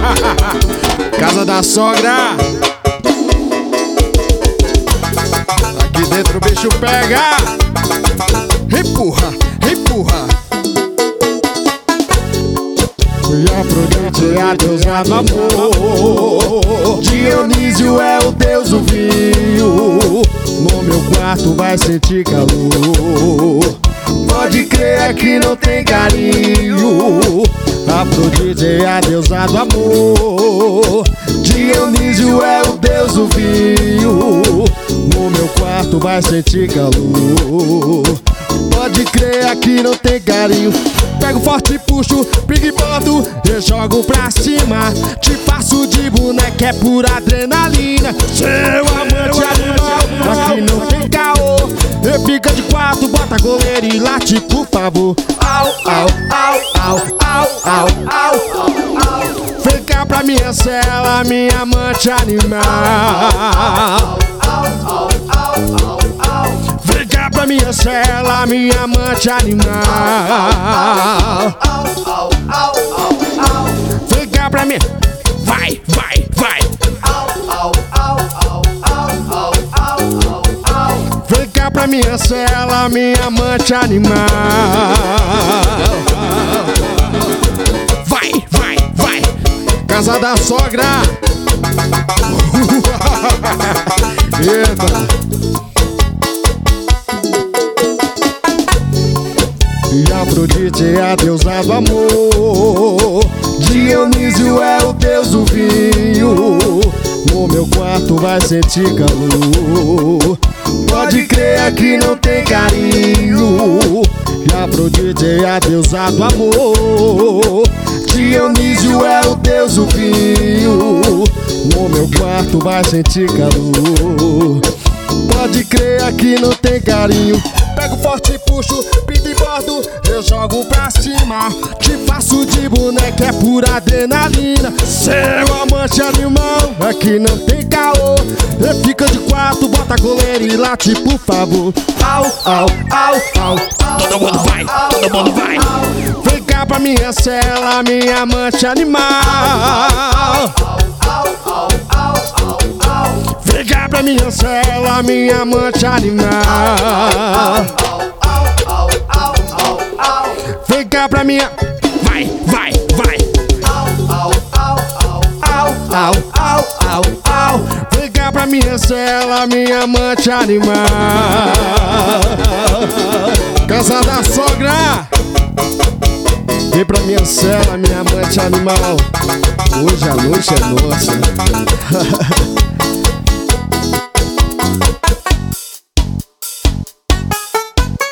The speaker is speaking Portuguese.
Casa da sogra. Aqui dentro o bicho pega. Empurra, empurra. E Afrodite é a deusa do amor. Dionísio é o deus do vinho. No meu quarto vai sentir calor. Pode crer, aqui não tem carinho. Afrodite é a deusa do amor. Dionísio é o deus do vinho. No meu quarto vai sentir calor. Pode crer, aqui não tem carinho. Pego forte, puxo, pique e boto, eu jogo pra cima. Te faço de boneca, é pura adrenalina. Seu amante animal, aqui não tem caô. Eu fica de quatro, bota goleiro e late, por favor. Au, au, au, au, au, au, au. Vem cá pra minha cela, minha amante animal. Vem cá pra minha cela, minha amante animal. Vem cá pra mim. Vai, vai, vai. Vem cá pra minha cela, minha amante animal. Vai, vai, vai. Casa da sogra. Eita. E Afrodite é a deusa do amor. Dionísio é o deus do vinho. No meu quarto vai sentir calor. Pode crer, aqui não tem carinho. E Afrodite é a deusa do amor. Dionísio é o deus do vinho. No meu quarto vai sentir calor. Pode crer, aqui não tem carinho. Pego forte, puxo, pinto e bordo, eu jogo pra cima. Te faço de boneca, é pura adrenalina. Seu amante animal, aqui não tem caô. Eu fica de quatro, bota goleiro e late, por favor. Au, au, au, au. Todo mundo vai, todo mundo vai. Vem cá pra minha cela, minha amante animal. Vem cá pra minha cela, minha amante animal. Vem cá pra minha. Vai, vai, vai. Au, au, au, au. Vem cá pra minha cela, minha amante animal. Casa da sogra. Vem pra minha cela, minha amante animal. Hoje a noite é nossa.